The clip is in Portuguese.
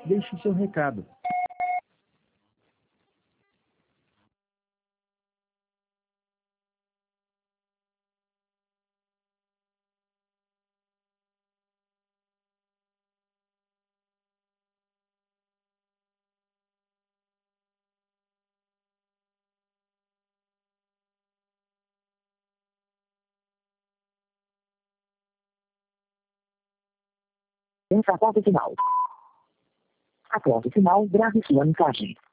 Deixe seu recado. Essa é a foto final. Após o final, grave sua mensagem.